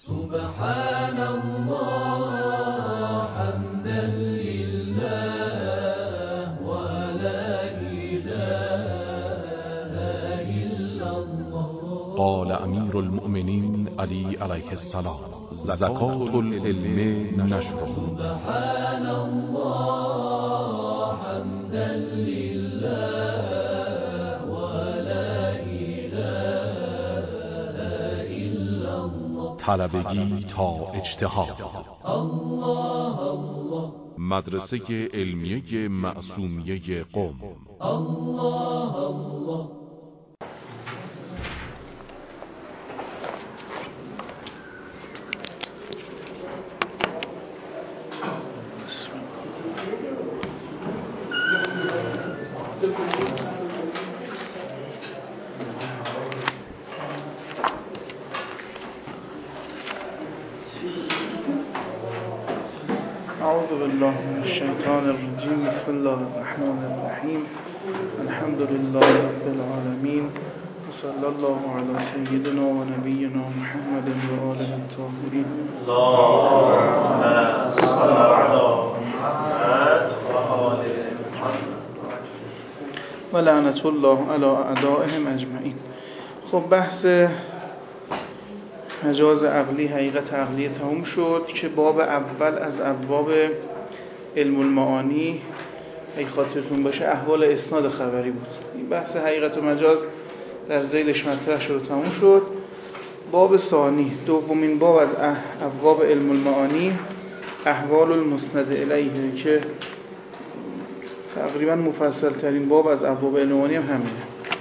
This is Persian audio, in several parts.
سبحان الله حمدا لله ولا إله إلا الله. قال امیر المؤمنین علی علیه السلام: زکات العلم نشره. سبحان الله حمدا لله ولا إله إلا الله. طلبگی تا اجتهاد. الله الله. مدرسه علمیه معصومیه قم. الله الله. أعوذ بالله من الشيطان الرجيم. بسم الله الرحمن الرحيم. الحمد لله رب العالمين، وصلى الله على سيدنا ونبينا محمد وآله الطاهرين. اللهم صل على محمد وآل محمد ولعنة الله على أعدائهم أجمعين. خب بحث مجاز عقلی، حقیقت عقلی تموم شد که باب اول از ابواب علم المعانی، اگه خاطرتون باشه، احوال اسناد خبری بود. این بحث حقیقت و مجاز در ذیلش مطرح شد و تموم شد. باب ثانی، دومین باب از ابواب علم المعانی، احوال المسند الیه، که تقریبا مفصل ترین باب از ابواب علم المعانی هم همینه.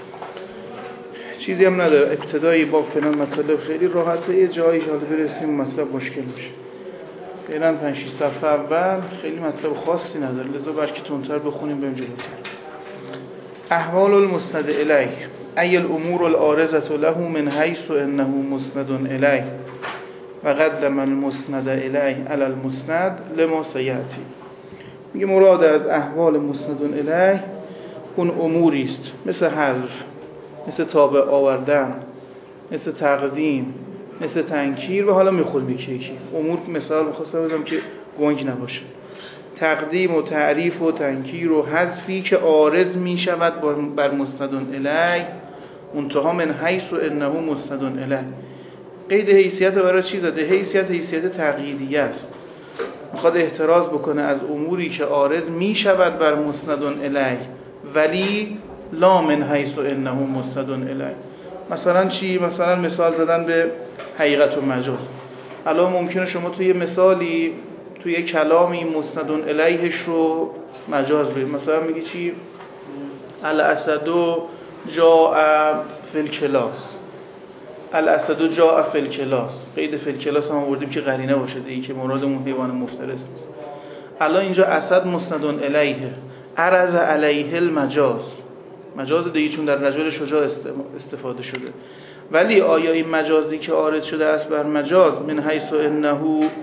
چیزی هم نداره، ابتدایی باب فعلا مطلب خیلی راحته، یه جایی حالا برسیم مطلب مشکل میشه. فعلا 5-6 صفحه اول خیلی مطلب خاصی نداره، لذا برکی تندتر بخونیم بریم جلوتر. احوال المسند الیه ای الامور العارضه له من حیث انه مسند الیه و قدم المسند الیه علی المسند لما سیاتی. میگه مراد از احوال مسند الیه اون اموری است مثل حذف، مثل تابع آوردن، مثل تقدیم، مثل تنکیر، و حالا میخورم یکی امور مثال میخواستم بزنم که گنگ نباشه. تقدیم و تعریف و تنکیر و حذفی که عارض میشود بر مسند الیه، منتها من حیث انه مسند الیه. قید حیثیت برای چی زده؟ حیثیت تقییدیه است. میخواد احتراز بکنه از اموری که عارض میشود بر مسند الیه ولی لا من حیث انه مسند الیه. مثلا چی؟ مثلا مثال زدن به حقیقت و مجاز. الان ممکنه شما توی مثالی، توی کلامی مسند الیهش رو مجاز برید. مثلا میگی چی؟ الاسد جاء فی الکلاس. الاسد جاء فی الکلاس. قید فی الکلاس هم آوردیم که قرینه باشه دیگه، که مرادمون حیوان مفترس نیست. الان اینجا اسد مسند الیه، عرض علیه المجاز. مجاز دیگه چون در رجل شجاع استفاده شده. ولی آیا این مجازی که عارض شده است بر مجاز من حیث انه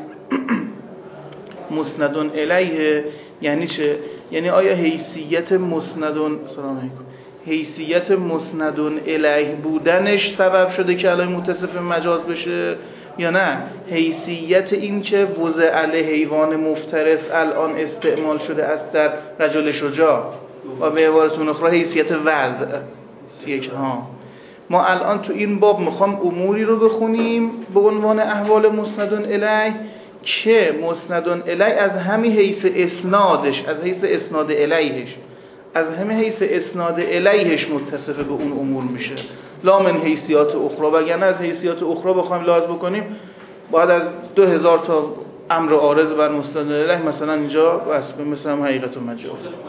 مسند الیه یعنی چه؟ یعنی آیا حیثیت مسند الیه بودنش سبب شده که الان متصف مجاز بشه، یا نه حیثیت این که وضع علیه حیوان مفترس الان استعمال شده است در رجل شجاع، و به عبارتون اخرى حیثیت وضع. ما الان تو این باب میخوام اموری رو بخونیم به عنوان احوال مسند الیه که مسند الیه از همین حیث اسنادش، از حیث اسناد الیهش، از همین حیث اسناد الیهش متصف به اون امور میشه، لا من حیثیات اخرى. وگرنه از حیثیات اخرى بخوایم لحاظ بکنیم باید از 2000 تا امر عارض بر مسند الیه مثلا اینجا واسه مثلا حقیقت و مجاز.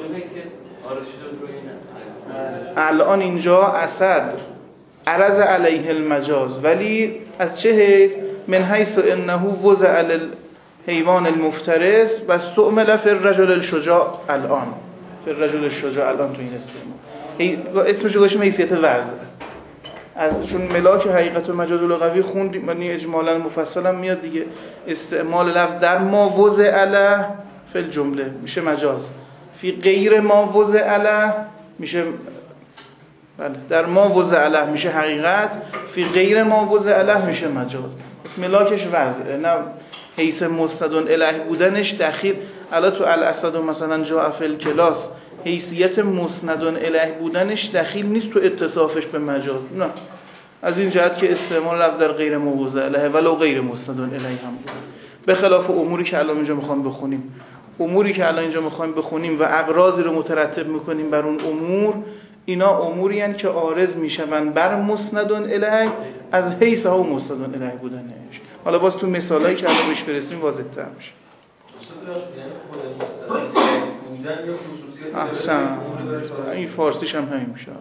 الان اینجا اسد عرض علیه المجاز، ولی از چه حیث؟ من حیث انه وضع الحیوان المفترس و استعمل فی الرجل الشجاع الان. فی الرجل الشجاع الان تو این استعمال اسمش گذاشتیم حیثیت وضع. چون ملاک حقیقت و مجاز لغوی خوندیم، یعنی اجمالا مفصلا میاد دیگه. استعمال لفظ در ما وضع علیه فی الجمله میشه مجاز، فی غیر ما وضع علیه میشه بله، در ما وضع علیه میشه حقیقت، فی غیر ما وضع علیه میشه مجاز. ملاکش وضعه، نه حیث مستند الیه بودنش دخیل. الان تو الاسد مثلا جاء فی الکلاس حیثیت مستند الیه بودنش دخیل نیست تو اتصافش به مجاز، نه، از این جهت که استعمال لفظ در غیر موضع الیه ولو غیر مستند الیه هم بود. به خلاف اموری که الان اینجا میخوام بخونیم، اموری که الان اینجا میخوایم بخونیم و اغراضی رو مترتب میکنیم بر اون امور، اینا اموری هستند که عارض میشوند بر مستند الیه از حیث ها و مستند الیه بودنش. حالا باز تو مثالایی که الان بهش برسیم واضح‌تر میشه. احسن، این فارسیش هم همین میشه.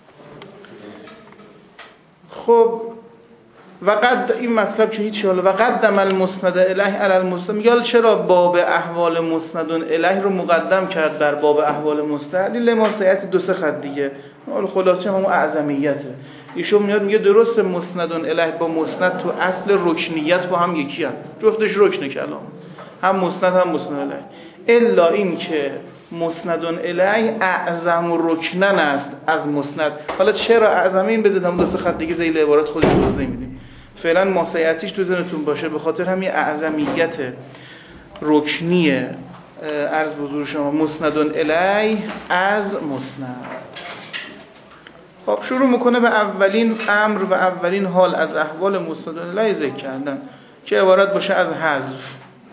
خب و قد این مطلب که هیچ، حالا و قدم المسند الیه علی المسند، میگه چرا باب احوال مسند الیه رو مقدم کرد بر باب احوال مستند؟ لماسیت دو سه خط دیگه، حالا خلاصه همون اعظمیته. ایشون میاد میگه درست مسند الیه با مسند تو اصل رکنیت با هم یکی هست، جفتش رکن کلام، هم مسند هم مسند الیه، الا این که مسند الیه اعظم رکنن است از مسند. حالا چرا اعظمه؟ این بذارید هم دو سه خط دیگه ذیل عبارت خودش توضیح میدیم. فعلا ماسیتیش تو ذهنتون باشه، به خاطر همین اعظمیت رکنی عرض به حضور شما مسند الیه از مسند. خب شروع میکنه به اولین امر و اولین حال از احوال مسند الیه ذکر کردن که عبارت باشه از حذف.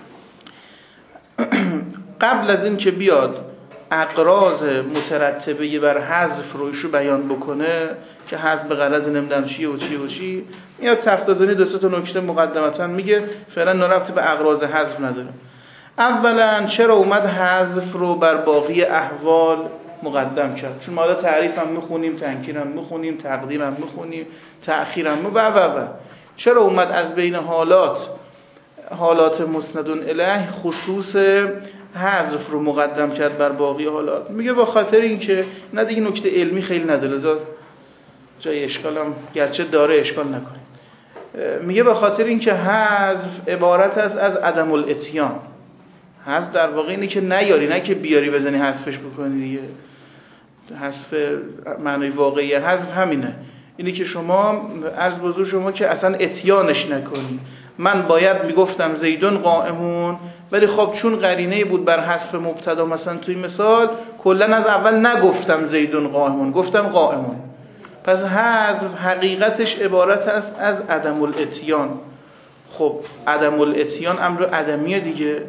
قبل از این که بیاد اغراض مترتبه بر حذف رو ایشو بیان بکنه که حذف به غرض نمیدونم چیه و چی و چی، میاد تفتازنی دو سه تا نکته مقدمتا میگه، فعلا نرفته به اغراض حذف نداره. اولا چرا اومد حذف رو بر باقی احوال مقدم کرد؟ چون ما تعریف هم میخونیم، تنکیر هم میخونیم، تقدیم هم میخونیم، تأخیر هم و چرا اومد از بین حالات مسند الیه خصوص حذف رو مقدم کرد بر باقی حالات؟ میگه با خاطر اینکه نه دیگه نکته علمی خیلی نداره، جای اشکال هم گرچه داره اشکال نکنید. میگه با خاطر اینکه حذف عبارت است از عدم الاتیان. حذف در واقع اینه که نیاری، نه که بیاری بزنی حذفش بکنی دیگه. حذف معنی واقعی حذف همینه، اینه که شما عرض بزرگ شما که اصلا اتیانش نکنی. من باید میگفتم زیدون قائمون، ولی خب چون قرینه بود بر حذف مبتدا، مثلا توی مثال کلا از اول نگفتم زیدون قائمون، گفتم قائمون. پس حذف حقیقتش عبارت است از عدم الاتیان. خب عدم الاتیان امر عدمیه دیگه،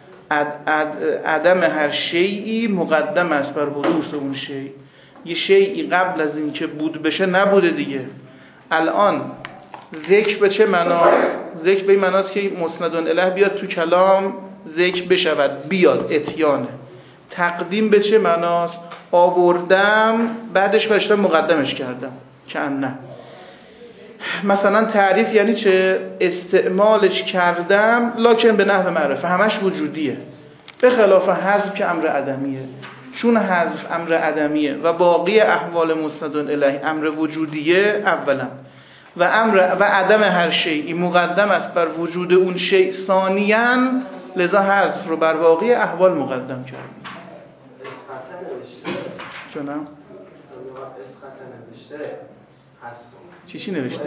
عدم هر شیئی مقدم است بر حدوث اون شیء. یه شیئی قبل از این که بود بشه نبوده دیگه. الان ذکر به چه معناست؟ ذکر به این معناست که مسند الیه بیاد تو کلام ذکر بشود، بیاد اتیانه. تقدیم به چه معناست؟ آوردم بعدش فرشتم مقدمش کردم که نه. مثلا تعریف یعنی چه؟ استعمالش کردم لکن به نحو معرفه، همش وجودیه، به خلاف حذف که امر عدمیه. چون حذف امر عدمیه و باقی احوال مسند الیه امر وجودیه اولا، و عدم هر شیئی مقدم است بر وجود اون شیء ثانیاً، لذا حذف رو بر باقی احوال مقدم کرد. چونم؟ چی نوشته؟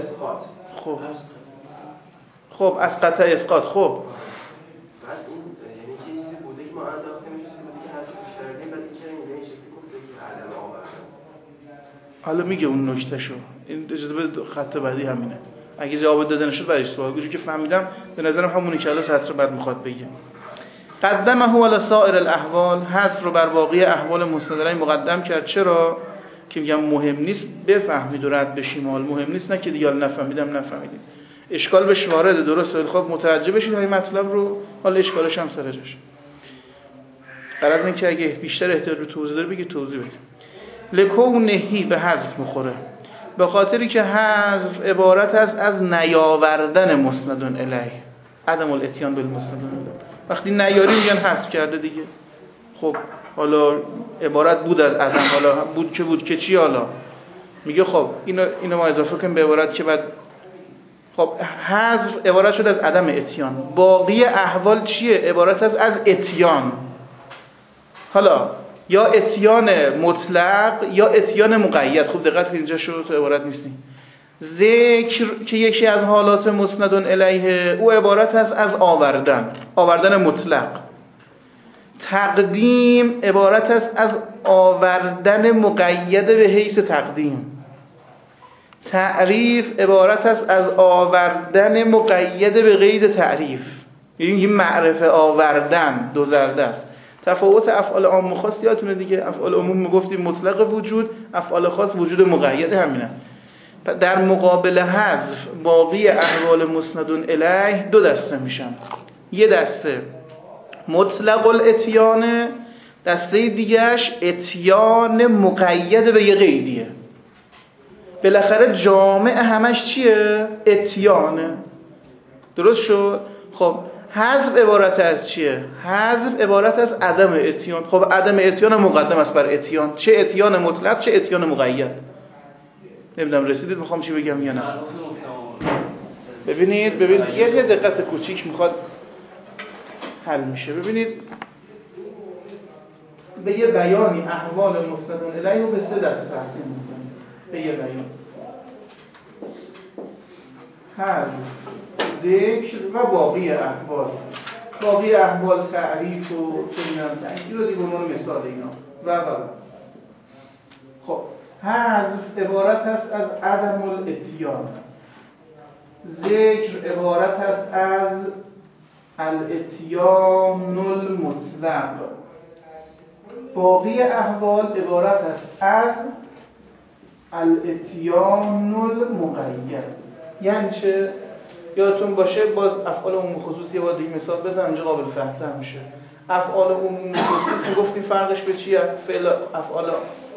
خب از قطع اسقاط. خب بعد این یعنی چیزی بوده که ما انداختیم، چیزی بوده که حذفش کردیم، بعد این چرا این شکلی گفته که عدم آوردن. حالا میگه اون نکتهشو، این اجازه بده خط بعدی همینه. اگه جواب داده نشد برای سوال گوشی که فهمیدم به نظرم همونی که الان سطر بعد میخواد بگه. قدمه علی سایر الاحوال، حذف رو بر باقی احوال مسند الیه مقدم کرد. چرا؟ که میگم مهم نیست بفهمید و رد بشیم، حال مهم نیست نه که دیگه نفهمیدیم. اشکال بهش وارده، درسته، خب متوجه بشید این مطلب رو، حالا اشکالش هم سر جاشه. قرار اینه که اگه بیشتر احتیاج به توضیح داره بگید توضیح بده. لکونهی به حذف میخوره، به خاطری که حذف عبارت است از نیاوردن مسند الیه، عدم الاتیان بالمسند الیه. وقتی نیاری میگن حذف کرده دیگه. خب حالا عبارت بود از عدم، حالا بود که چی؟ حالا میگه خب اینو ما اضافه کنیم به عبارت که بعد خب حذف عبارت شد از عدم اتیان، باقی احوال چیه؟ عبارت است از اتیان. حالا یا اتیان مطلق یا اتیان مقید. خوب دقت کنید اینجا شروع تو عبارت نیستیم. ذکر که یکی از حالات مسند الیه او عبارت است از آوردن مطلق. تقدیم عبارت است از آوردن مقید به حیث تقدیم. تعریف عبارت است از آوردن مقید به قید تعریف. یعنی معرفه آوردن دو زرده است. تفاوت افعال عام و خاص یادتونه دیگه، افعال عموم میگفتیم مطلق وجود، افعال خاص وجود مقید همینه. در مقابل حذف باقی احوال مسند الیه دو دسته میشن. یه دسته مطلق الاتیان، دسته دیگهش اتیان مقید به یه قیدیه. بالاخره جامع همش چیه؟ اتیانه. درست شد؟ خب حذف عبارت از چیه؟ حذف عبارت از عدم اتیان. خب عدم اتیان مقدم است بر اتیان، چه اتیان مطلق چه اتیان مقید. نمیدونم رسیدید میخوام چی بگم یا نه؟ ببینید یه دقت کوچیک میخواد حل میشه. ببینید به یه بیانی احوال مسند الیه رو به سه دسته تقسیم می‌کنیم. به یه بیان حذف، ذکر و باقی احوال. باقی احوال تعریف و تنکیر رو دیگه به عنوان مثال اینا و خب حذف عبارت است از عدم الاتیان، ذکر عبارت است از الاتیان المطلق، باقی احوال عبارت است از الاتیان المقید. یعنی چه؟ یادتون باشه باز افعال عموم خصوصی باز دیگه مثال بزنم اینجا قابل فهم‌تر میشه. افعال عموم خصوصی میگفتیم فرقش به چیه؟ فعل افعال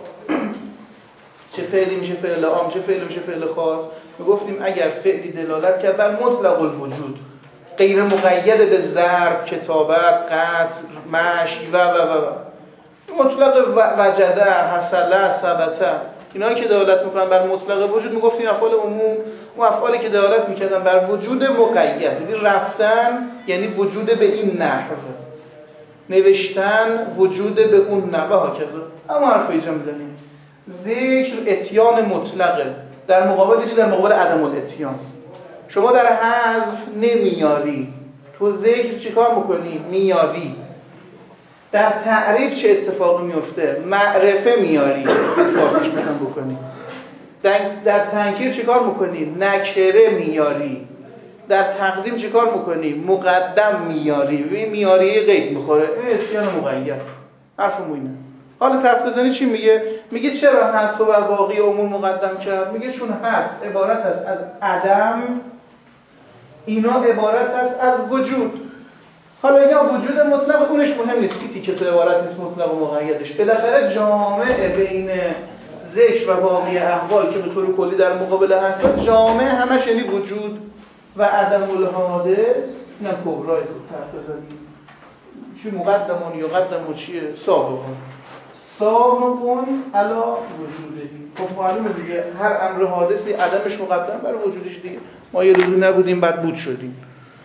چه فعلی میشه فعل عام، چه فعلی میشه فعل خاص. میگفتیم اگر فعلی دلالت کرد بر مطلق الوجود، غیر مقید به ضرب، کتابت، قتل، مشی و مطلق وجده، حصله، ثبته، اینایی که دلالت میکنن بر مطلق وجود میگفتیم افعال عموم. و افعالی که دلالت میکردن بر وجود مقید، یعنی رفتن یعنی وجود به این نحو، نوشتن وجود به اون نحو ها کذا. اما حرف اینجا میزنیم ذکر اتیان مطلقه در مقابل چی؟ در مقابل عدم الاتیان. شما در حذف نمیاری، تو ذکر چیکار میکنی؟ میاری. در تعریف چه اتفاقی میفته؟ معرفه میاری، فرقش میتونم بکنی. در تنکیر چیکار میکنی؟ نکره میاری. در تقدیم چیکار میکنی؟ مقدم میاری. ببین میاری قید میخوره، این اتیان مقید. حرفم اینه. حالا تفتزانی چی میگه؟ میگه چرا حذف بر باقی عموم مقدم کرد؟ میگه چون حذف عبارت است از عدم، اینا عبارت است از وجود. حالا اینا وجود مطلق اونش مهم نیست، این تیکه تو عبارت نیست مطلق و مقیدش. بالاخره جامع بین ذکر و باقی احوال که به طور کلی در مقابل هست، جامع همش یعنی وجود و عدم الحادث. اینا کبرای تفتزانی چی مقدمون یقدم و چیه؟ سابقون علا وجودهی. خب معلومه دیگه هر امر حادثی عدمش مقدم بر وجودش دیگه. ما یه روزی نبودیم بعد بود شدیم.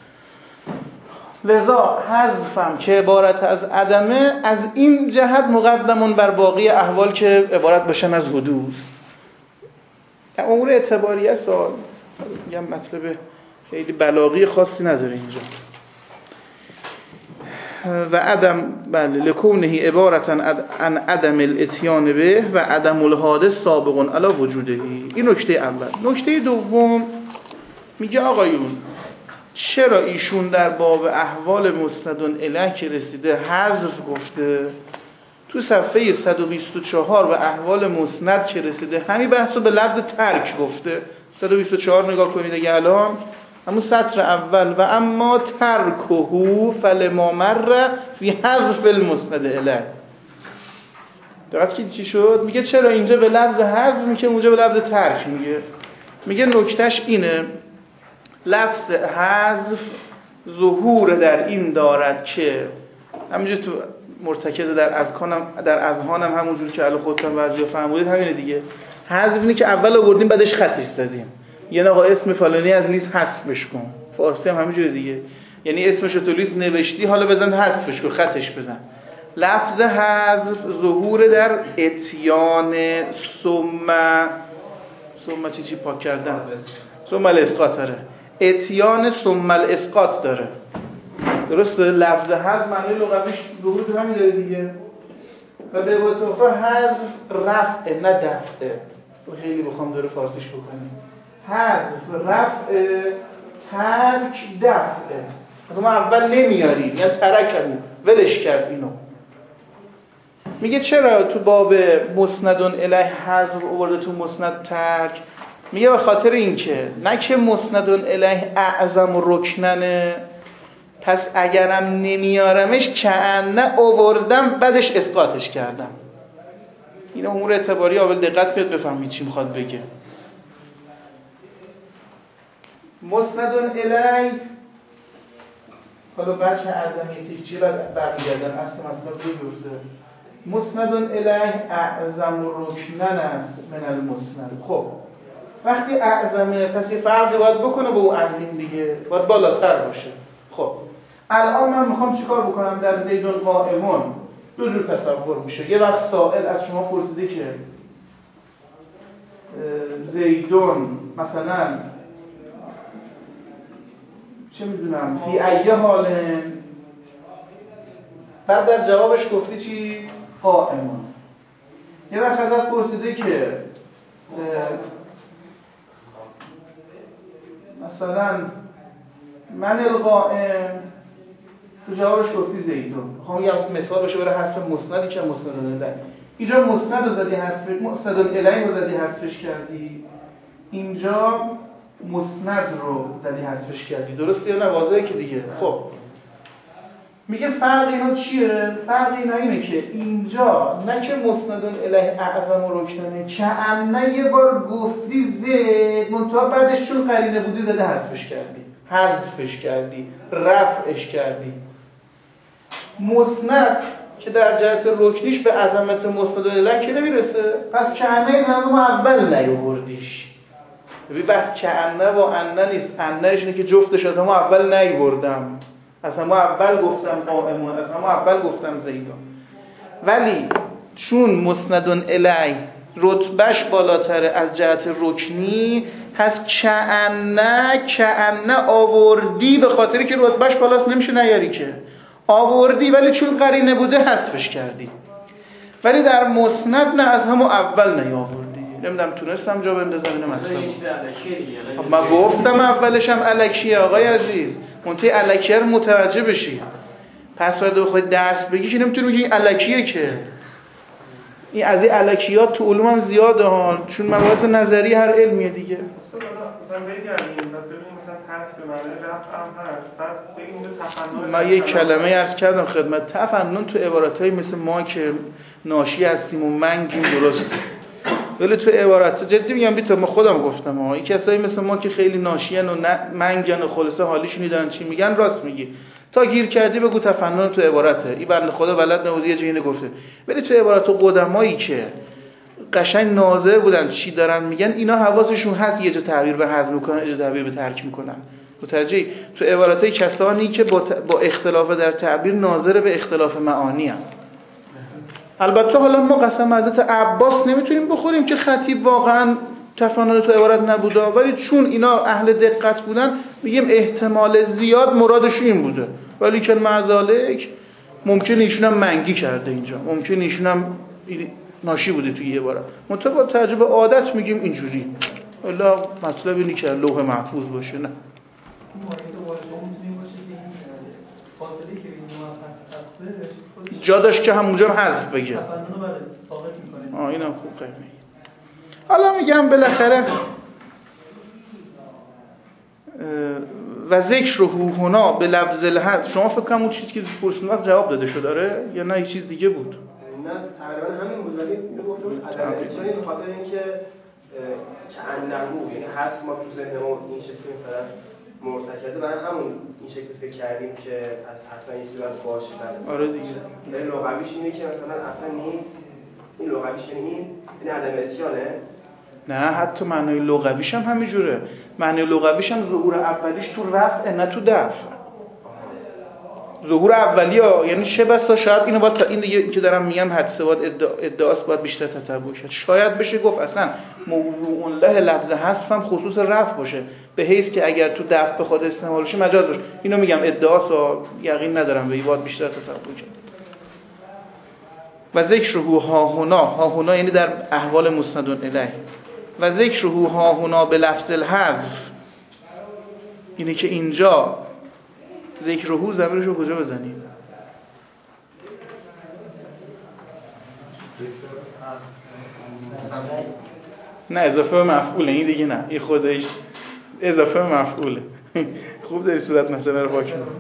لذا حذفم که عبارت از عدمه از این جهت مقدمون بر باقی احوال که عبارت باشن از حدوث. امور اعتباریه سوال میگم مطلب خیلی بلاغی خاصی نداره اینجا. و عدم بله لکونه عبارتا عن عدم الاتیان به و عدم الحادث سابقون علی وجودهی. این نکته اول. نکته دوم میگه آقایون چرا ایشون در باب احوال مسند الیه که رسیده حذف گفته، تو صفحه 124 و احوال مسند که رسیده همین بحثو به لفظ ترک گفته. 124 نگاه کنید دیگه الان همون سطر اول و اما ترکهو فلما مر فی حذف المسند الیه. دقت که چی شد؟ میگه چرا اینجا به لفظ حذف میگه اونجا به لفظ ترک میگه. میگه نکتهش اینه لفظ حذف ظهور در این دارد که همینجور تو مرتکز در اذهانم همونجور که الان خودتون بعضیا فهمودید همینه دیگه. حذف اینه که اول آوردیم بعدش خطش زدیم. یه آقا اسم فلانی از لیست حذفش کن. فارسی هم همینجوره دیگه. یعنی اسمش رو تو لیست نوشتی حالا بزن حذفش کن، خطش بزن. لفظ حذف ظهور در اتیان ثم چی پاک کردن، ثم الاسقاط داره، اتیان ثم الاسقاط داره. درسته؟ لفظ حذف معنی لغویش ظهور تو همین داره دیگه. و به عبارت اخرى حذف رفع نه دفعه. تو خیلی بخوام داره فارسیش بکنیم، حذف رفع، ترک دفعه. ما اول نمیاریم، یعنی ترکمون ولش کرد اینو. میگه چرا تو باب مسندون الیه حذف آورده تو مسند ترک؟ میگه به خاطر اینکه نه که مسندون الیه اعظم و رکننه، پس اگرم نمیارمش کأنه آوردم بعدش اسقاطش کردم. این امور اعتباری قابل دقت کنید بفهمید چی میخواد بگه. مسندون الیه حالا بچه اعظمیتش چیه برمیگردن اصل مطلب بگرده. مسندون الیه اعظم و رکنن است من المسند. خب وقتی اعظمه پس یه فرقی باید بکنه با اون عظیم دیگه، باید بالاتر باشه. خب الان من میخوام چیکار بکنم؟ در زیدون قائمون دو جور تصور میشه. یه وقت سائل از شما پرسیده که زیدون مثلا چه میدونم فی ایه حاله، بعد در جوابش گفتی چی؟ قائمون. یه وقت ازت پرسیده که مثلا من القائم، تو جوابش گفتی زیدون. میخوام یه مثال باشه برای حذف مسندی که مسندون الیه. اینجا مسند رو زدی حذف، مسندون الیه رو زدی حذفش کردی، اینجا مسند رو زدی حذفش کردی. درسته یا نه؟ واضحه که دیگه. خب میگه فرق اینا چیه؟ فرق اینا اینه که اینجا نه که مسندون الیه اعظم و رکننه، کأنه یه بار گفتی زید منتها بعدش چون قرینه بودی زده حذفش کردی، حذفش کردی، رفعش کردی. مسند که در جهت رکنیش به عظمت مسندون الیه که نمیرسه، پس کأنه این همه اول نیاوردیش. ببین بحث کأنه با انه نیست. انهش اینه که جفتش از همه اول نیاوردم، از همه اول گفتم قائمون، از همه اول گفتم زیدون. ولی چون مسندون الیه رتبهش بالاتره از جهت رکنی، پس کأنه آوردی، به خاطری که رتبهش بالاست نمیشه نیاری که آوردی، ولی چون قرینه بوده حذفش کردی. ولی در مسند نه، از همه اول نیاوردی. نمیدونم تونستم جا بندازم اینو مثلا. من گفتم اولش هم الکیه آقای عزیز، منتهی الکیه رو متوجه بشی. پس باید بخوای درس بگی که نمیتونی بگی این الکیه، که این از این الکیات تو علوم هم زیاده ها، چون مباحث نظری هر علمیه دیگه. مثلا بگردیم ببینیم مثلا ترک به معنی رفع هم هست، بعد بگیم تفنن. من یک کلمه عرض کردم خدمت، تفنن تو عبارت‌های مثل ما که ناشی هستیم و منگیم درست، ولی تو عبارت جدی میگم بیت ما خودم گفتم ها، این کسایی مثل ما که خیلی ناشیان و منگن و خلاصه حالیشون میدن چی میگن راست میگی. تا گیر کردی بگو تفنن تو عبارته، این بنده خدا بلد نبود یه جایی گفته. ولی تو عبارت قدمایی که قشنگ ناظر بودن چی دارن میگن، اینا حواسشون هست یه جا تعبیر به حذف میکنن، یه جا تعبیر به ترک میکنن. متوجهی؟ تو عبارتای کسانی که با اختلاف در تعبیر ناظر به اختلاف معانی هم. البته حالا ما قسم حضرت عباس نمیتونیم بخوریم که خطیب واقعا تفنن تو عبارت نبوده، ولی چون اینا اهل دقت بودن میگیم احتمال زیاد مرادش این بوده، ولی که معذالک ممکن ایشون هم منگی کرده اینجا، ممکن ایشون هم ناشی بوده توی عبارت، منتها با تجربه عادت میگیم اینجوری. والا مطلب اینه که لوح محفوظ باشه. نه جا داشت که همونجا حذف بگه. اینم خوب خیلی میگه. حالا میگم بالاخره و ذکر هنا به لفظ الحذف، شما فکر کنم اون چیزی که پرسیدم جواب داده شد داره یا نه یه چیز دیگه بود؟ نه تقریبا همین بود، ولی میگفتم عدم اتیانی به خاطر اینکه کأنه، یعنی حذف ما تو ذهنمون این شکلی مثلا مرتکزه، برای همون این شکلی فکر کردیم که اصلا یه چیزی باید باشه. آره دیگه. یعنی لغویش اینه که مثلا اصلا نیست، این لغویش این عدم اتیانه. نه حتی معنای لغویش هم همینجوره. معنای لغویش هم ظهور اولیش تو رفع نه تو دفع. ظهور اولیه، یعنی چه بسا شاید اینو باید این دیگه که دارم میگم حدس باید ادعاست باید بیشتر تتبع شد. شاید بشه گفت اصلا موضوع له لفظ حذف هم خصوص رفع باشه، به حیث که اگر تو دفع بخواد استعمال شه مجاز باشه. اینو میگم ادعاست و یقین ندارم به این باید بیشتر تتبع شد. و ذکره ها هنا یعنی در احوال مسند الیه. و ذکره ها هنا به لفظ الحذف، اینه که اینجا ذکره ضمیرش رو کجا بزنیم؟ نه اضافه به مفعوله، این دیگه نه، این خودش اضافه به مفعوله. خوب داری صورت مسئله رو پاک کنی.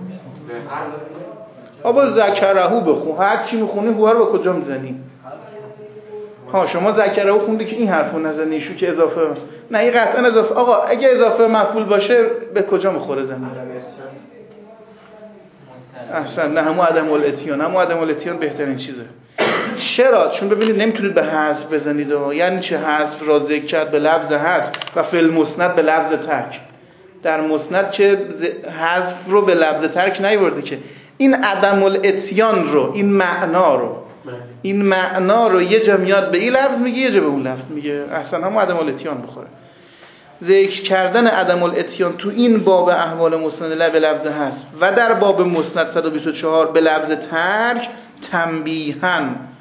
آبا ذکرهو بخون، هر چی میخونی هو رو به کجا میزنی؟ ها شما ذکرهو خوندی که این حرفو نزنی، شو که اضافه نه، این قطعا اضافه. آقا اگه اضافه مفعول باشه به کجا میخوره زمین؟ احسن، نه همون عدم الاتیان بهترین چیزه. چرا؟ چون ببینید نمیتونید به حذف بزنید. یعنی چه حذف را ذکر کرد به لفظ حذف و فی المسند به لفظ ترک. در مسند چه حذف رو به لفظ ترک نیورده که این عدم الاتیان رو، این معنا رو یه جا میاد به این لفظ میگه، یه جا به اون لفظ میگه. احسن همون عدم الاتیان بخوره. ذکر کردن عدم الاتیان تو این باب احوال مسند له به لفظ حذف و در باب مسند 124 به لفظ ترک تنبیهاً.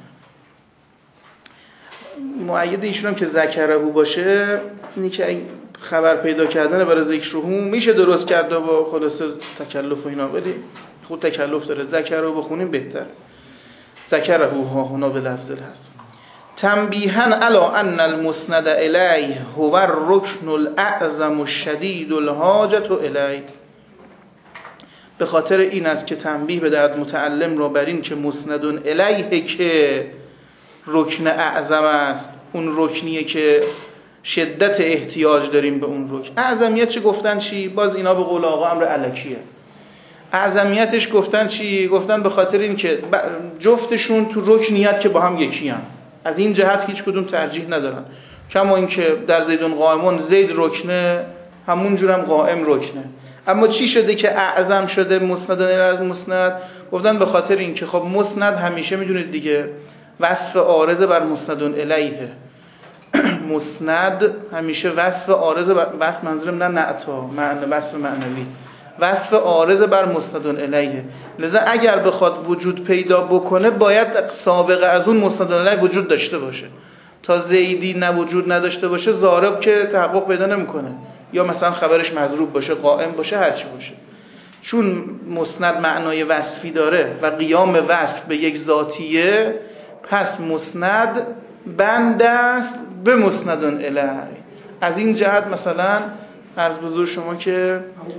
مؤید ایشون هم که ذکرهو باشه، اینی که خبر پیدا کردن برای ذکرهو میشه درست کرده با خلاصه تکلف و اینا، ولی خود تکلف داره. ذکرهو بخونیم بهتر. ذکرهو ها هنا به لفظ الحذف تنبیهاً علی ان المسند الیه هو الرکن الاعظم الشدید الحاجة الیه. به خاطر این است که تنبیه بدهد متعلم را بر این که مسند الیه که رکن اعظم است، اون رکنیه که شدت احتیاج داریم به اون رکن. اعظمیت چه گفتن چی؟ باز اینا به قول آقا امر الکیه. اعظمیتش گفتن چی؟ گفتن به خاطر این که جفتشون تو رکنیت که با هم یکی هم. از این جهت هیچ کدوم ترجیح ندارن. کما اینکه در زیدون قائمون زید رکنه، همون جورم قائم رکنه. اما چی شده که اعظم شده مسند از مسند؟ گفتن به خاطر این که خب مسند همیشه میدونید دیگه وصف عارض بر مسند الیه. مسند همیشه وصف عارض بر وصف، منظورم نه نعتا، وصف معنوی، وصف عارض بر مسند الیه. لذا اگر بخواد وجود پیدا بکنه باید سابقه از اون مسند الیه وجود داشته باشه. تا زیدی نه وجود نداشته باشه ضارب که تحقق پیدا نمیکنه، یا مثلا خبرش مضروب باشه، قائم باشه، هر چی باشه. چون مسند معنای وصفی داره و قیام وصف به یک ذاتیه، پس مسند بند است به مسند الیه. از این جهت مثلا عرض بزرگ شما که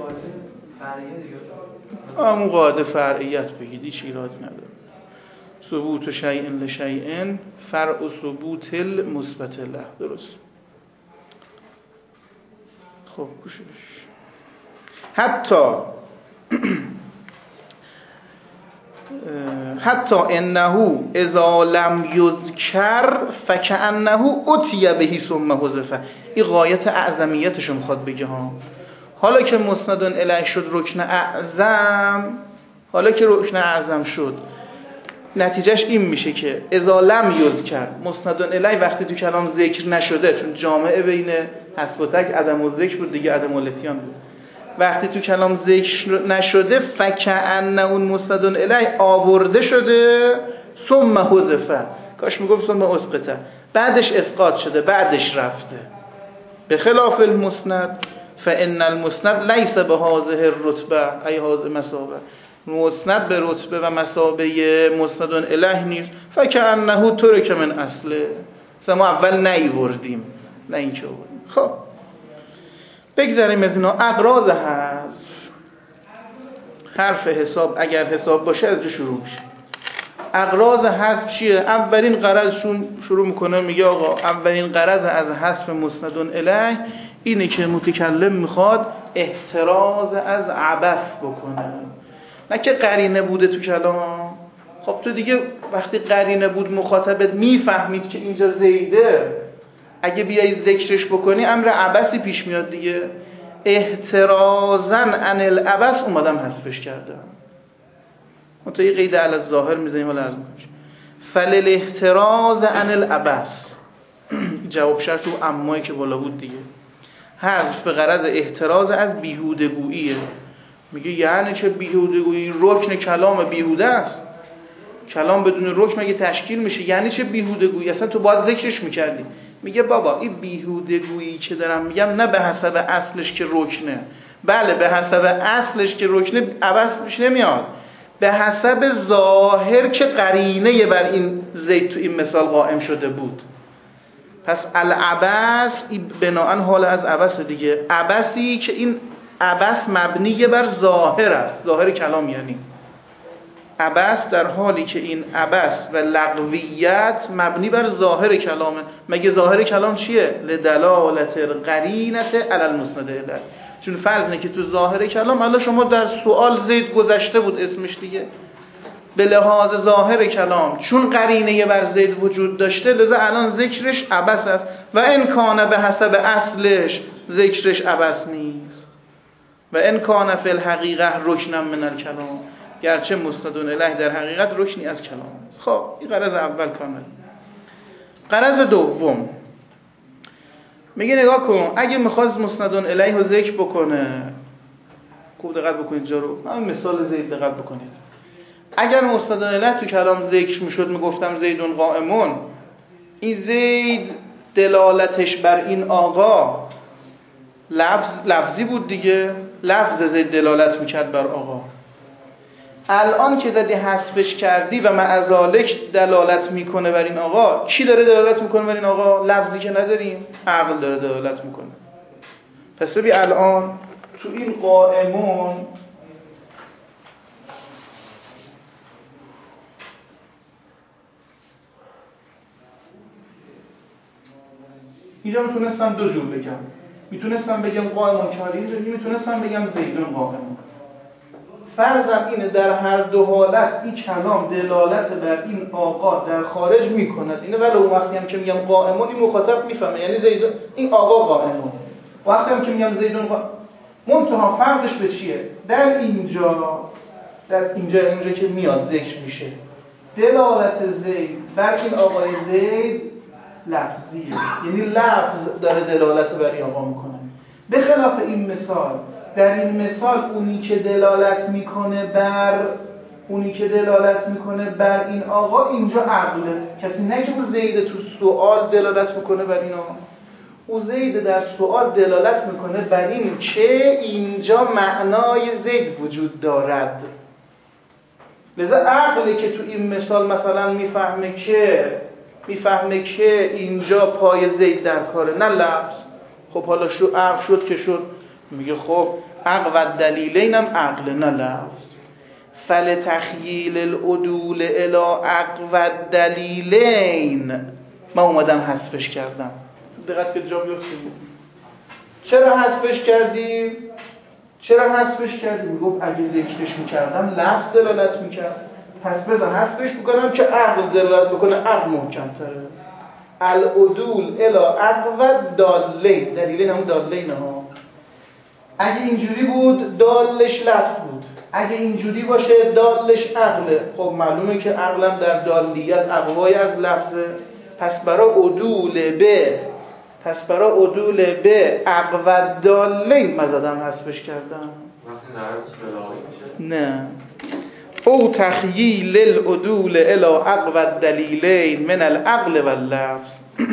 همون قاعده فرعیت بگید، هیچ ایرادی نداره. ثبوت شیء لشیء فرع ثبوت المثبت له. درست. خب گوش بش. حتی انه اذا لم یذکر فکأنه اتی به ثم حذف. این غایت اعظمیتشو میخواد بگه ها. حالا که مسند الیه شد رکن اعظم، شد، نتیجهش این میشه که اذا لم یذکر مسند الیه وقتی تو کلام ذکر نشده، چون جامعه بین حذف و تک عدم الذکر بود دیگه، عدم الاتیان بود. وقتی تو کلام ذکر نشده فکأنه اون مسند الیه آورده شده ثم حذف. کاش میگفت ثم اسقط، بعدش اسقاط شده، بعدش رفته. به خلاف المسند فان المسند لیس به هذه الرتبه ای هذه مسابه. مسند به رتبه و مسابه مسند الیه نیست. فکأنه ترک من اصله. ما اول نیوردیم، نه اینجا آوردیم. خب بگذاریم از اینا. اغراض حذف، حرف حساب اگر حساب باشه از شروع میشه. اغراض حذف چیه؟ اولین غرضشون شروع میکنه میگه آقا اولین غرض از حذف مسند الیه اینه که متکلم میخواد احتراز از عبث بکنه. نه که قرینه بوده تو کلام. خب تو دیگه وقتی قرینه بود مخاطبت میفهمید که اینجا زیده، اگه بیایی ذکرش بکنی امر عبثی پیش میاد دیگه. احترازن عن العبث اومدم حذفش کردم. منتها یه قید علی الظاهر میذاریم حالا از میشه فلاحتراز عن العبث. جواب شرط و امایی که بالا بود دیگه، حذف به غرض احتراز از بیهودگوییه. میگه یعنی چه بیهودگویی؟ رکن کلام بیهوده است. کلام بدون رکن مگه تشکیل میشه؟ یعنی چه بیهودگویی؟ اصلا تو باید ذکرش میکردی. میگه بابا این بیهودگویی که دارم میگم نه به حسب اصلش که رکنه، بله به حسب اصلش که رکنه عوض پیش نمیاد، به حسب ظاهر که قرینه بر این زید تو این مثال قائم شده بود. پس العبث بناءً حال از عبث دیگه، عبثی که این عبث مبنی بر ظاهر است، ظاهر کلام یعنی عبث در حالی که این عبث و لغویت مبنی بر ظاهر کلامه. مگه ظاهر کلام چیه؟ لدلالت القرینه علی المسند الیه. چون فرض اینه که تو ظاهر کلام، حالا شما در سوال زید گذشته بود اسمش دیگه، به لحاظ ظاهر کلام چون قرینه بر زید وجود داشته لذا الان ذکرش عبث است و ان کان به حسب اصلش ذکرش عبث نیست و ان کان فی الحقیقه رکنا من الکلام، گرچه مسند الیه در حقیقت رکنی از کلام است. خب این غرض اول کامل. غرض دوم میگه نگاه کن، اگه میخواست مسند الیه رو ذکر بکنه، خوب دقت بکنید اینجا رو، من مثال زید دقت بکنید. اگر مسند الیه تو کلام ذکر میشد میگفتم زیدون قائمون، این زید دلالتش بر این آقا لفظی بود دیگه، لفظ زید دلالت میکرد بر آقا. الان که زدی حذفش کردی و معذالک دلالت میکنه بر این آقا، کی داره دلالت میکنه بر این آقا؟ لفظی که نداریم، عقل داره دلالت میکنه. پس ببین الان تو این قائمون اینجا میتونستم دو جور بگم، میتونستم بگم قائمون کاری، میتونستم بگم زیدون قائمون. فرضم اینه در هر دو حالت این کلام دلالت بر این آقا در خارج میکند. اینه ولی اون وقتی هم که میگم قائمون این مخاطب میفهمه یعنی زیدون این آقا قائمون. وقتی هم که میگم زیدون قائمون، منتها فرقش به چیه؟ در اینجا که میاد ذکر میشه دلالت زید بر این آقای زید لفظیه، یعنی لفظ داره دلالت بر این آقا میکنه. به خلاف این مثال، در این مثال اونی که دلالت میکنه بر این آقا اینجا عقله. کسی نه که اون زید تو سوال دلالت میکنه بر این آقا، اون زید در سوال دلالت میکنه بر این که اینجا معنای زید وجود دارد. لذا عقلی که تو این مثال مثلا میفهمه که اینجا پای زید در کاره، نه لفظ. خب حالا عقل شد که شد، میگه خب عقل و دلیلین هم عقل نه لفظ. فلتخییل العدول الی عقل و دلیلین، من اومدم حذفش کردم. دقت که جا بیفتیم. چرا حذفش کردی؟ میگفت اگه ذکرش میکردم لفظ دلالت میکرد، پس بذار حذفش بکنم که عقل دلالت بکنه، عقل محکم تره. العدول الی عقل و دالین، دلیلین همون دالین ها. اگه اینجوری بود دالش لفظ بود، اگه اینجوری باشه دالش عقله. خب معلومه که عقلم در دالیت اقوای از لفظه. پس برای عدول به عقل و دالین مزدم حذفش کردم. نه، او تخییل العدول الی عقل و دلیلین من العقل و اللفظ.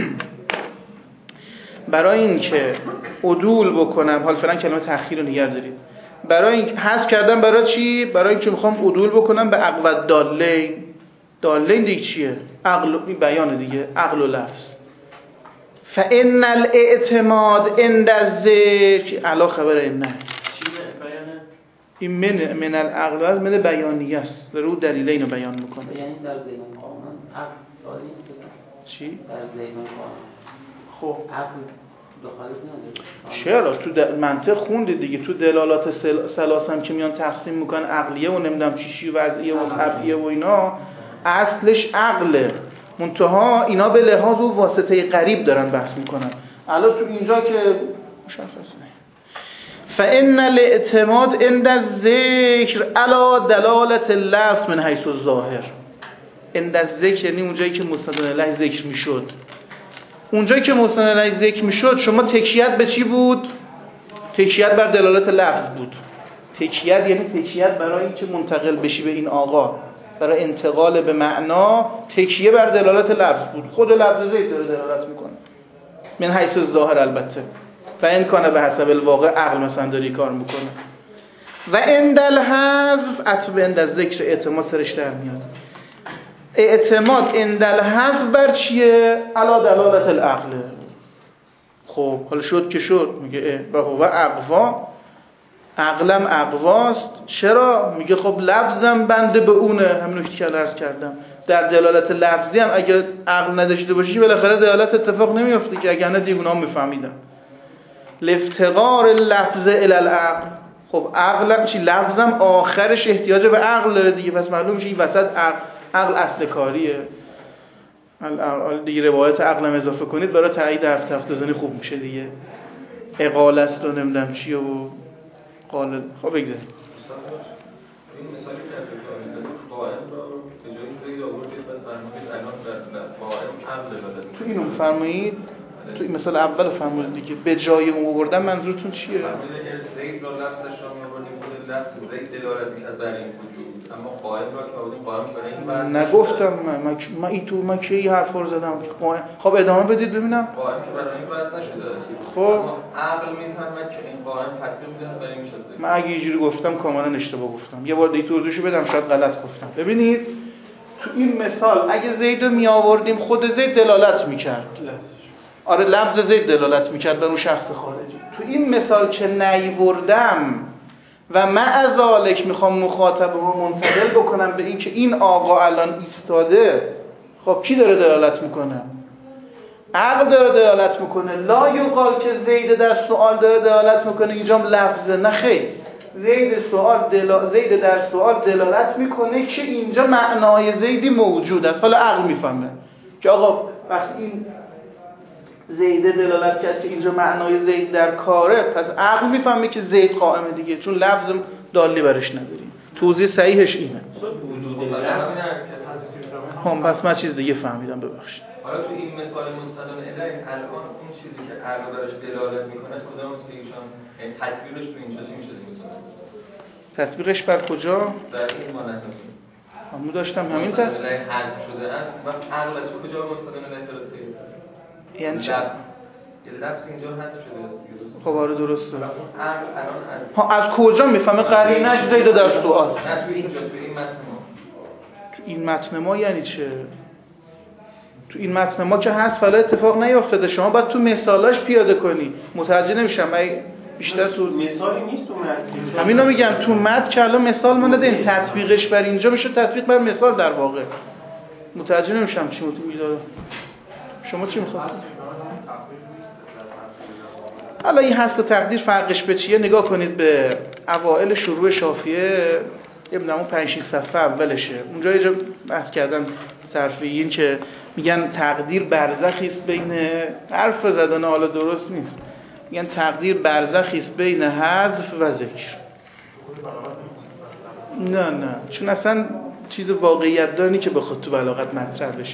برای این که عدول بکنم، حالا فعلا کلمه تخییر رو نگه دارید، برای این حذف کردم برای چی؟ برای اینکه میخوام عدول بکنم به عقل و دالین. دالین دیگه چیه؟ عقل، این بیان دیگه، عقل و لفظ. فان الاعتماد عند الذکر علی خبر این نه این من العقل و من بیانیه است، رو دلیلین رو بیان میکنه. یعنی در زیدون قائمون عقل داریم چی؟ در زیدون قائمون خب عقل دخالت نداره. چرا؟ تو منطق خوندید دیگه، تو دلالات ثلاث هم که میان تقسیم میکنن عقلیه و نمیدونم چیشی وضعیه و طبعیه و اینا، اصلش عقله، منتها اینا به لحاظ و واسطه قریب دارن بحث میکنن. الان تو اینجا که مشخصه فإن الاعتماد عند الذکر علی دلالت اللفظ من حیث الظاهر. عند الذکر یعنی اونجایی که مستند الیه ذکر میشد. اونجایی که مستند الیه ذکر میشد شما تکیت به چی بود؟ تکیت بر دلالت لفظ بود. تکیت یعنی تکیت برای اینکه منتقل بشی به این آقا، برای انتقال به معنا تکیه بر دلالت لفظ بود. خود لفظ زید داره دلالت میکنه من حیث الظاهر البته، و این کنه به حسب الواقع عقل مثلا داری کار میکنه. و عند الحذف عطف عند الذکر اعتماد سرش در میاد. اعتماد عند الحذف بر چیه؟ علی دلالت العقل. خب حالا شد که شد، میگه و هو اقوا، عقلم اقواست. چرا؟ میگه خب لفظم بنده به اونه. همین نکته که عرض کردم در دلالت لفظی هم اگه عقل نداشته باشی بالاخره دلالت اتفاق نمیافته که اگر نه دیگه اونا میفهمیدن. لافتقار اللفظ الی العقل. خب عقلم چی؟ لفظم آخرش احتیاج به عقل داره دیگه، پس معلوم میشه این وسط عقل اصل کاریه. دیگه روایت عقلم اضافه کنید برای تایید حرف تفتزنی خوب میشه دیگه. اقاله است و نمیدونم چیه و قال. خب بگذاریم این مثالی که از قائم را به جای زید آوردید بس فرمودید الان در قائم عقل دلالت تو اینو فرمایید، تو این مثال اول فرمودید دیگه به جای اون آوردن منظورتون چیه؟ فرمودید که زید را لفظش را می‌آوردیم خود لفظ زید دلالت می‌کرد بر این وجود، اما قائم را که آوردیم قائم برای این نگفتم من کی این حرفا رو زدم؟ خب ادامه بدید ببینم. قائم که برای این واسه نشده است. خب عقل می‌فهمد که این قائم تطبیق می‌دهد برای این شده. من اگه اینجوری گفتم کاملا اشتباه گفتم. یه بار دیگه توضیحشو بدم شاید غلط گفتم. ببینید تو این مثال اگه زید رو می آوردیم خود زید دلالت می‌کرد. آره لفظ زید دلالت می‌کرد بر اون شخص خارجی. تو این مثال که نیوردم و معذالک میخوام مخاطب رو منتقل بکنم به این که این آقا الان ایستاده، خب کی داره دلالت میکنه؟ عقل داره دلالت میکنه. لا یقال که زید در سوال داره دلالت میکنه اینجا لفظه، نه خیر. زید در سوال دلالت میکنه که اینجا معنای زیدی موجود است. حالا عقل میفهمه که آقا وقتی این زید دلالت کرد که اینجا معنای زید در کاره، پس عقل میفهمه که زید قائمه دیگه، چون لفظ دالی برش نداریم. توضیح صحیحش اینه. هم پس من چیز دیگه فهمیدم، ببخشید. حالا تو این مثال مستند الیه الان اون چیزی که عقل براش دلالت میکنه کدام است که ایشان تطبیقش تو اینجا چی میشه مثلا؟ تطبیقش بر کجا؟ در این مانند همون داشتم همین مستند الیه حذف شده است و عقل از کجا مستند الیه داره یعنی چه؟ لفظ اینجا حذف شده است دیگه. خب آره درسته. عقل الان از کجا میفهمه؟ قرینش زید در سوال. نه تو اینجا تو این متن ما. تو این متن ما یعنی چه؟ تو این متن ما که هست فعلا اتفاق نیافتاده، شما باید تو مثالاش پیاده کنی. متوجه نمیشم. من بیشتر تو مثالی نیست تو متن. همینو میگم تو متن که الان مثال ما نداریم، تطبیقش بر اینجا میشه تطبیق بر مثال در واقع. متوجه نمیشم چی میگید. شما چی می‌خواستید؟ حالا این حذف و تقدیر فرقش به چیه؟ نگاه کنید به اوائل شروع شافعیه، نمیدونم 5-6 صفحه اولشه. اونجا یه جا بحث کردن صرفیین که میگن تقدیر برزخی است بین حرف زدن، حالا درست نیست. میگن تقدیر برزخی است بین حذف و ذکر. نه چون اصلا چیز واقعیت داری که بخواد تو بلاغت مطرح بشه.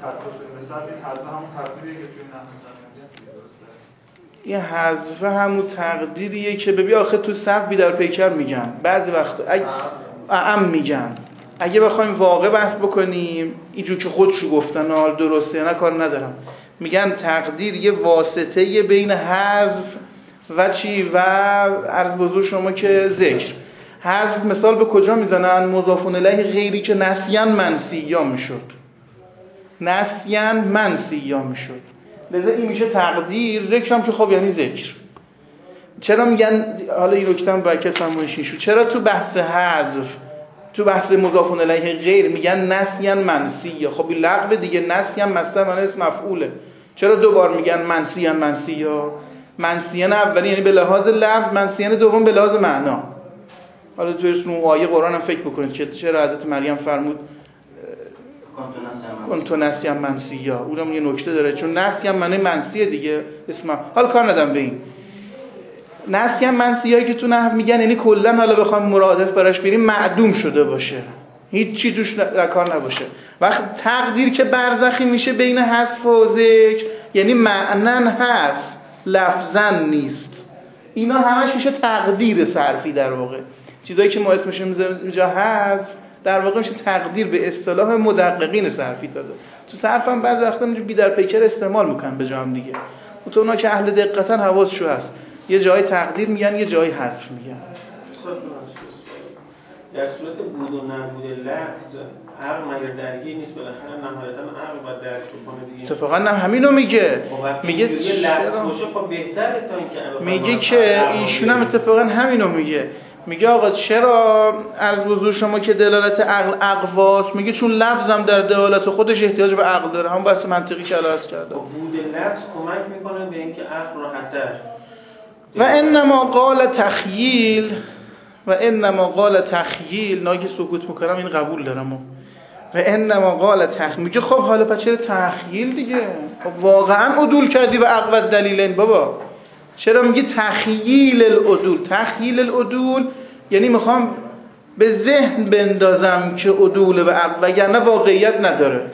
این حذف همون تقدیریه که ببین آخه تو صرف بیدار پیکر میگن بعضی وقت اعم میگن. اگه بخوایم واقع بحث بکنیم اینجور که خودشو گفتن حال درسته یا نه کار ندارم، میگن تقدیر یه واسطه بین حذف و چی و عرض بزرگ شما که ذکر. حذف مثال به کجا میزنن؟ مضاف الیه غیری که نسیان منسیا میشد. نسیان منسیا میشد. لذا این میشه تقدیر. ذکر هم که خب یعنی ذکر. چرا میگن حالا این نکته هم برکت فرمایشی شد، چرا تو بحث حذف تو بحث مضاف الیه غیر میگن نسیان منسیا؟ خب این لغو دیگه. نسیان مصدر معنی اسم مفعوله. چرا دوبار میگن منسیان منسیا؟ منسیان اولی یعنی به لحاظ لفظ، منسیان دوم به لحاظ معنا. حالا تو اسم اون آیه قرآن هم فکر بکنید که چرا حضرت مریم فرمود کنتو نسیم منسیا. اونم یه نکته داره چون نسیم معنی منسیه دیگه اسم. حالا کار ندارم به این. نسیم منسیایی که تو نحو میگن یعنی کلا حالا بخوام مرادف براش بریم معدوم شده باشه، هیچ چی توش در کار نباشه. وقت تقدیر که برزخی میشه بین حذف و ذکر یعنی معنن هست لفظن نیست. اینا همش میشه تقدیر صرفی در واقع. چیزایی که ما اسمش میذاریم اینجا حذف در واقع میشه تقدیر به اصطلاح مدققین صرفی. تازه تو صرف هم بعضی وقتا اینجوری بی در پیکر استعمال میکنن به جا هم دیگه. تو اونا که اهل دقتن حواسشو هست، یه جای تقدیر میگن یه جای حذف میگن. در صورت بود و نبود لفظ عقل مگر درگیر نیست؟ بالاخره نهایتا عقل باید درک کنه دیگه. اتفاقا نه همینو میگه لفظ باشه خب بهتره تا اینکه میگه که ایشون هم اتفاقا همینو میگه آقا چرا عرض بزرگ شما که دلالت عقل اقواس؟ میگه چون لفظم در دلالت خودش احتیاج به عقل داره، هم بحث منطقی که علاوه کرده. بود لفظ کمک میکنه به اینکه عقل راحت‌تر. و انما قال تخییل نه که سکوت میکنم این قبول دارم. و انما قال تخییل میگه خب حالا پس چرا تخییل دیگه؟ خب واقعا عدول کردی به عقل دلیلین بابا. چرا میگی تخییل العدول؟ تخییل العدول یعنی میخوام به ذهن بندازم که عدول به عقل، وگرنه واقعیت نداره.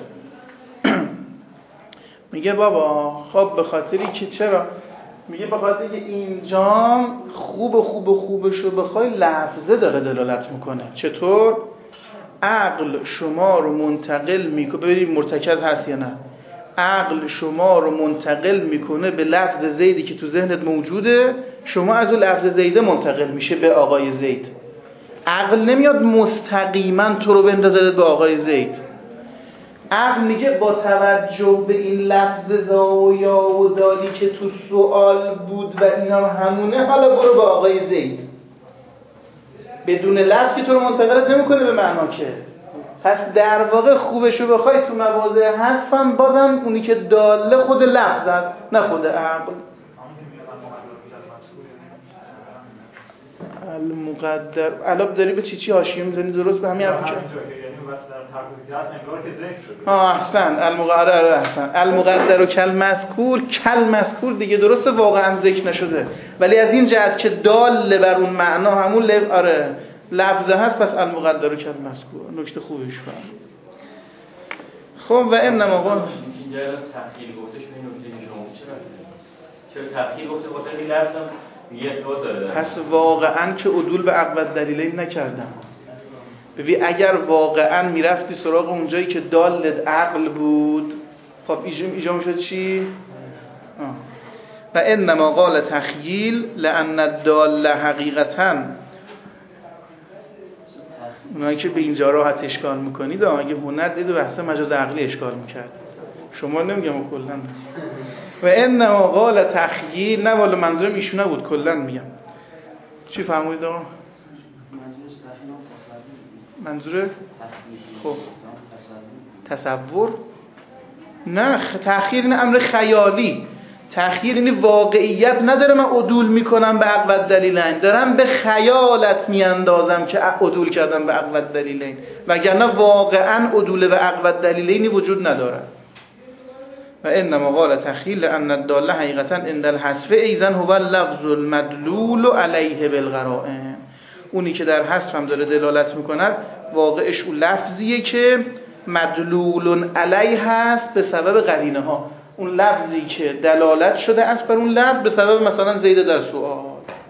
میگه بابا خب به خاطری که چرا؟ میگه به خاطر که اینجا خوبشو بخوای لفظه داره دلالت میکنه. چطور؟ عقل شما رو منتقل میکنه، ببینید مرتکز هست یا نه، عقل شما رو منتقل میکنه به لفظ زیدی که تو ذهنت موجوده، شما از اون لفظ زیده منتقل میشه به آقای زید. عقل نمیاد مستقیما تو رو بندازه به آقای زید. عقل میگه با توجه به این لفظ ذا و یا و دالی که تو سوال بود و اینا همونه، حالا برو به آقای زید. بدون لفظ که تو رو منتقلت نمیکنه به معنا که. پس در واقع خوبشو بخوای تو مواضع حذفم بازم اونی که داله خود لفظ است نه خود عقل. المقدر علاب داری به چی حاشیه میزنی درست به همین حرف که احسن المقدر احسن المقدر و کل مذکور دیگه درسته واقعا ذکر نشده، ولی از این جهت که دال بر اون معنا همون لفظه هست، پس المقدر و کل مذکور. نکته خوبیش فهم. خب و انما قال اینجا تأخیر گفتش به نکته شما چرا تأخیر گفته خاطر این لفظم نیت رو داره؟ پس واقعا که عدول به عقل دلیلین نکردم. ببین اگر واقعا میرفتی سراغ اونجایی که دالت عقل بود، خب ایجا میشد چی؟ و انما قال تخییل لأن الدال حقیقتا. اونایی که به اینجا راحت اشکال میکنید اگه هنر دید و بحث مجاز عقلی اشکال میکرد، شما نمیگم و کلن. و انما قال تخییل نه والا منظورم ایشون نبود، کلن میگم. چی فهمونید آقا؟ منظور خب تصور نه، تأخیر این امر خیالی. تأخیر این واقعیت نداره من عدول میکنم به عقل دلیلین، دارم به خیالت میاندازم که عدول کردم به عقل دلیلین، وگرنه واقعا عدول به عقل دلیلینی وجود نداره. و انما قال تخیل لأن الداله حقیقتا عند الحذف ایذن هو اللفظ المدلول علیه بالقرائن. اونی که در حذف هم داره دلالت میکند واقعش اون لفظیه که مدلول علیه هست به سبب قرینه ها. اون لفظی که دلالت شده است بر اون لفظ به سبب مثلا زید در سؤال.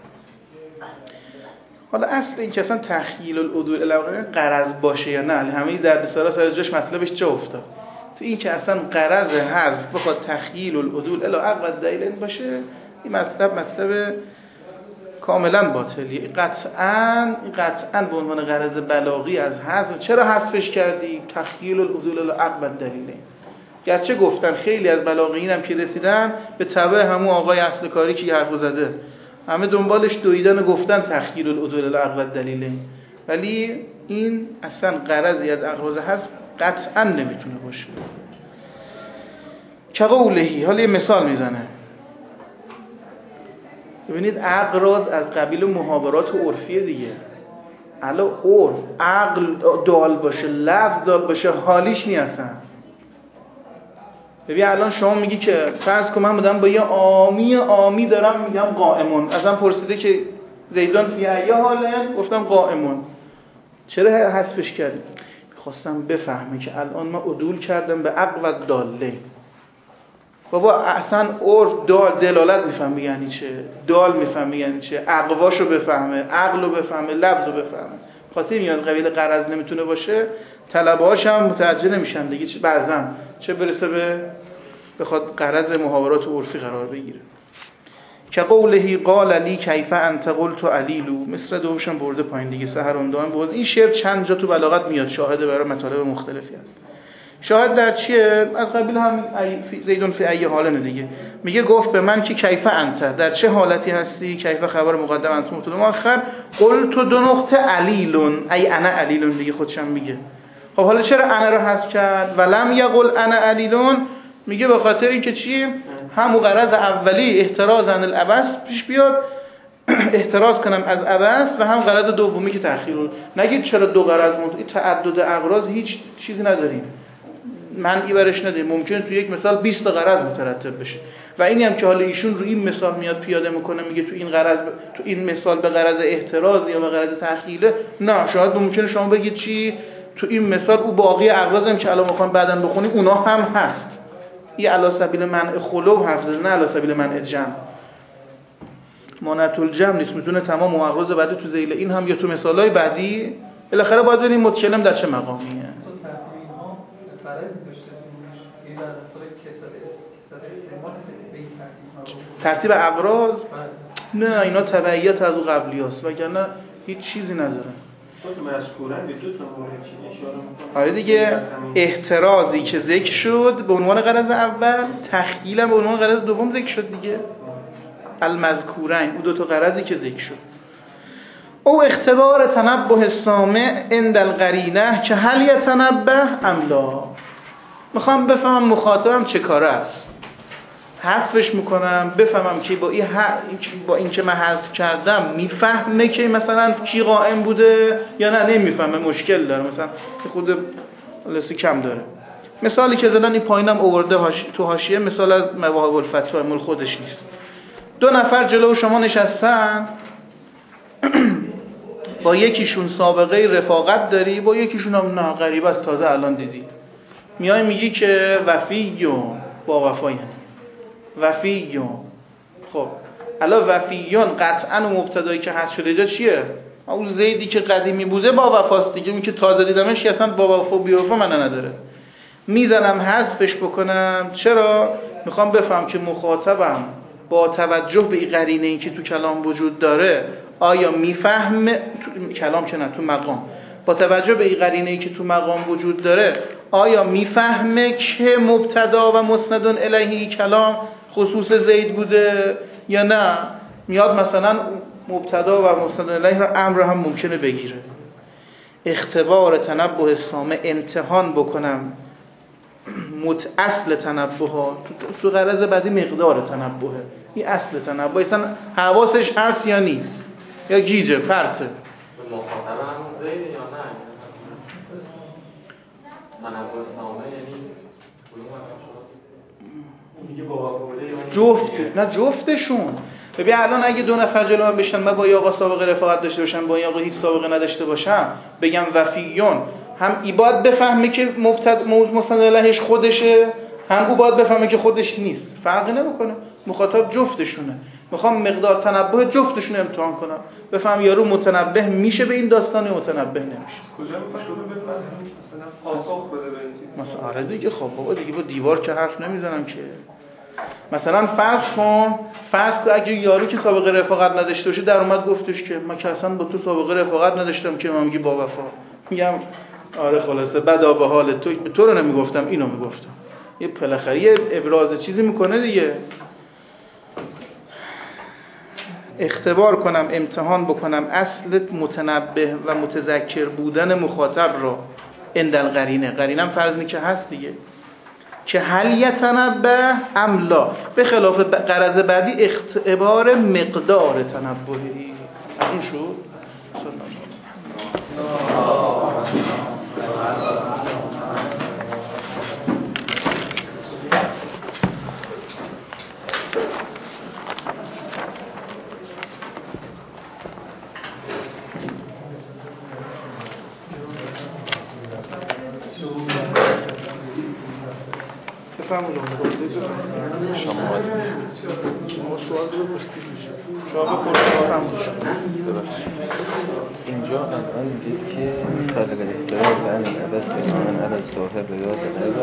حالا اصل این که اصلا تخییل العدول الاغرین غرض باشه یا نه، همه در رساله سر جاش مطلبش چه افتاد تو این که اصلا غرض حذف بخواد تخییل العدول الا عقل دلیلین باشه، این مطلب کاملا باطلیه. قطعاً به عنوان غرض بلاغی از حذف چرا حذفش کردی؟ تخییل العدول الا عقل دلیلین. گرچه گفتن خیلی از بلاغیین هم که رسیدن به تبع همون آقای اصل کاری که حرفو زده، همه دنبالش دویدن و گفتن تخییل العدول الا عقل دلیلین، ولی این اصلا غرضی از اغراض حذف قطعاً نمیتونه باشه. که قولهی، حالا یه مثال میزنه. ببینید اغراض از قبیل محاورات و عرفیه دیگه. الان عرف عقل دال باشه، لفظ دال باشه، حالیش نیستن. ببین الان شما میگی که فرض کن من بودم با یه آمی دارم میگم قائمون، ازم پرسیده که زیدون فی ای حالن، گفتم قائمون، چرا حذفش کردی؟ خواستم بفهمه که الان من عدول کردم به عقل و داله. بابا اصلا دال دلالت میفهمه یعنی چه، دال میفهمه یعنی چه، عقواشو بفهمه، عقلو بفهمه، لفظو بفهمه. خاطر میاد قبیل قرض نمیتونه باشه، طلبه‌هاش هم متوجه نمیشن دیگه، بعضا چه برسه به بخواد قرض محاورات عرفی قرار بگیره. که قوله قال لی کیف انت قلت علیلو، مثل دوشم برده پایین دیگه، سحرندان بود. این شعر چند جا تو بلاغت میاد، شاهد برای مطالب مختلفی هست. شاهد در چیه؟ از قبیل هم زیدون فی ای حالن دیگه. میگه گفت به من که کیف انت، در چه حالتی هستی؟ کیف خبر مقدم انت مبتدا مؤخر، قلت دو نقطه علیلون، ای انا علیلون دیگه، خودشم میگه. خب حالا چرا انا رو حذف کرد؟ ولم یقل انا علیلون، میگه به خاطر اینکه چی؟ همون غرض اولی احتراز عن العبث پیش بیاد، احتراز کنم از عبث، و هم غرض دومی که تأخیر رو نگید چرا دو غرض این تعدد اغراض هیچ چیزی نداریم، منعی برش نداریم، ممکنه تو یک مثال 20 تا غرض مترتب بشه. و اینی هم که حالا ایشون رو این مثال میاد پیاده میکنه، میگه تو این غرض، تو این مثال به غرض احتراز یا به غرض تأخیره، نه، شاید ممکنه شما بگید چی؟ تو این مثال او باقی اغراض هم که الان میخوام بعداً بخونیم اونا هم هست. این علی سبیل منع خلو حفظ، نه علی سبیل منع جمع. مانعت الجمع نیست، میتونه تمام اغراض بعدی تو ذیل این هم یا تو مثالای بعدی. بالاخره باید ببینیم متکلم در چه مقامیه. ترتیب اغراض نه، اینا تبعیت از او قبلی هست، وگرنه هیچ چیزی ندارن. آره دیگه، احترازی که ذکر شد به عنوان غرض اول، تخییل به عنوان غرض دوم ذکر شد دیگه. المذکورین، او دو تا غرضی که ذکر شد. او اختبار تنبه سامع عند القرینه که هل یتنبه ام لا. میخوام بفهمم مخاطبم چه کاره است، حذفش میکنم بفهمم که با این که من حذف کردم میفهمه که مثلا کی قائم بوده یا نه نمیفهمه، مشکل داره، مثلا خود لسی کم داره. مثالی که زدن این پایینم آورده تو حاشیه، مثال از مواهب الفتوی، مال خودش نیست. 2 نفر جلو شما نشستن، با یکیشون سابقه رفاقت داری، با یکیشون هم نه، غریبه است، تازه الان دیدی. میای میگی که وفیون، با وفایین وفیون. خب الان وفیون قطعا و مبتدایی که هست شده اینجا چیه؟ اون زیدی که قدیمی بوده با وفاست دیگه، اون که تازه دیدمش اصلا با وفا بی وفا من نداره. میزنم حذفش بکنم. چرا؟ میخوام بفهم که مخاطبم با توجه به این قرینه این که تو کلام وجود داره آیا میفهمه، تو کلام که نه، تو مقام، با توجه به این قرینه ای که تو مقام وجود داره آیا میفهمه که مبتدا و مسند الیه کلام خصوص زید بوده یا نه؟ میاد مثلا مبتدا و مسند الیه را امر هم ممکنه بگیره. اختبار تنبه سامع، امتحان بکنم اصل تنبه ها تو غرض بعدی مقدار تنبهه. این اصل تنبه اصلا حواسش هست یا نیست یا گیجه پرته. مخاطب همون زیده یا نه؟ تنبه سامع یعنی میگه بابا بوده نه جفتشون. ببین الان اگه 2 نفر جلو من بشن، من با این آقا سابقه رفاقت داشته باشم، با این آقا هیچ سابقه نداشته باشم، بگم وفیون، هم ای باید بفهمه که مسند الیهش خودشه، هم او باید بفهمه که خودش نیست. فرقی نمیکنه، مخاطب جفتشونه. میخوام مقدار تنبه جفتشون امتحان کنم، بفهم یارو متنبه میشه به این داستان یا متنبه نمیشه. کجا میخواد بفهمیم مثلا پاسخ بده به این چیز؟ مثلا آره دیگه. خب بابا دیگه با دیوار که حرف نمیزنم که. مثلا فرض کن اگه یارو که سابقه رفاقت نداشته باشه در اومد گفتش که من که اصلا با تو سابقه رفاقت نداشتم که، من میگی با وفا، میگم آره خلاصه بدا به حال تو، به تو رو نمیگفتم اینو میگفتم. یه بالاخره یه ابراز چیزی میکنه دیگه. اختبار کنم، امتحان بکنم اصل متنبه و متذکر بودن مخاطب رو عند القرینه. قرینم فرض می که هست دیگه، که هل یتنبه ام لا، به خلاف غرض بعدی اختبار مقدار تنبهی. این شد بفرمایید شما سوال بپرسید شما بپرسید. اینجا الان میگید که خلق الاحتراز عن العبث بناءً علی صاحب یاد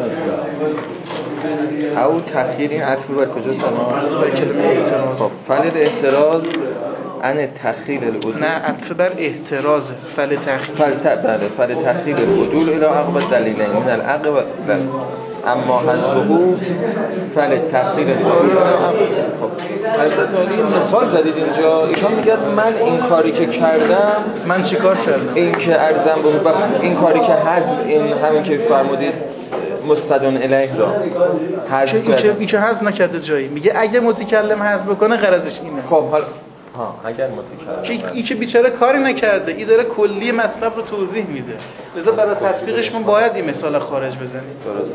غیب او تأخیر این عطف بر کجا سلام بر کلمه احتراز. خب فل الاحتراز عن تأخیر العدول نه عطف بر احتراز فل تأخیر بله فل تأخیر العدول الی عقب الدلیلین من العقب و اما حذفه فل تأخیر العدول الی عقب. خب حضرت عالی مثال زدید اینجا ایشان میگن من این کاری که کردم من چیکار کردم این که ارزم به این کاری که حذف این همین که فرمودید مستدون الیه را حذف این که حذف نکرده جایی میگه اگه متکلم حذف بکنه غرضش اینه. خب حالا اگر متکلم این که بیچاره کاری نکرده این داره کلی مطلب رو توضیح میده لذا برای تطبیقش من باید این مثال خارج بزنیم. درست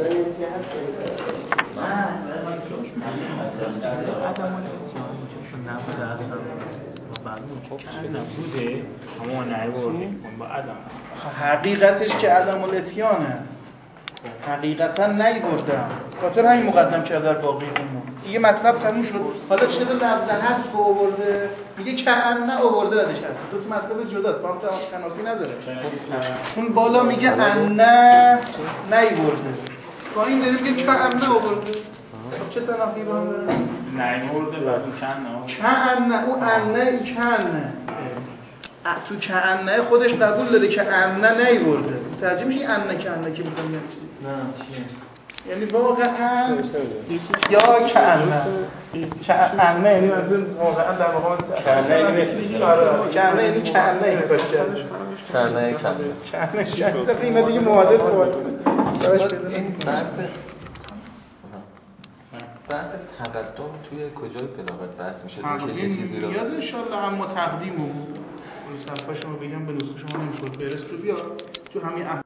حقیقتش که عدم الاتیانه حقیقتا نیبردم خاطر همین مقدم کرده در باقی امور یه مطلب تموم شد. حالا چرا لفظ حذف آورده میگه کأن آورده ردش هست دو تا مطلب جداست با هم تنافی نداره. اون بالا میگه ان نیبرده با این داره میگه کأن آورده. خب چه تنافی با هم داره؟ نیبرده و کأن او ان کأن تو کأنه خودش قبول داره که ان نیبرده ترجمه میشه ان کأنه که میگم یعنی واقعا یا کأنه یعنی مثلا واقعا در مقام کأنه یعنی کأنه این کار کرده کأنه این دیگه معادل این بحث تقدم توی کجای بلاغت بحث میشه که یه چیزی رو یاد ان شاء الله اما تقدیم رو صفحه شما بگم به نسخه شما نمیشه برس رو بیا تو همین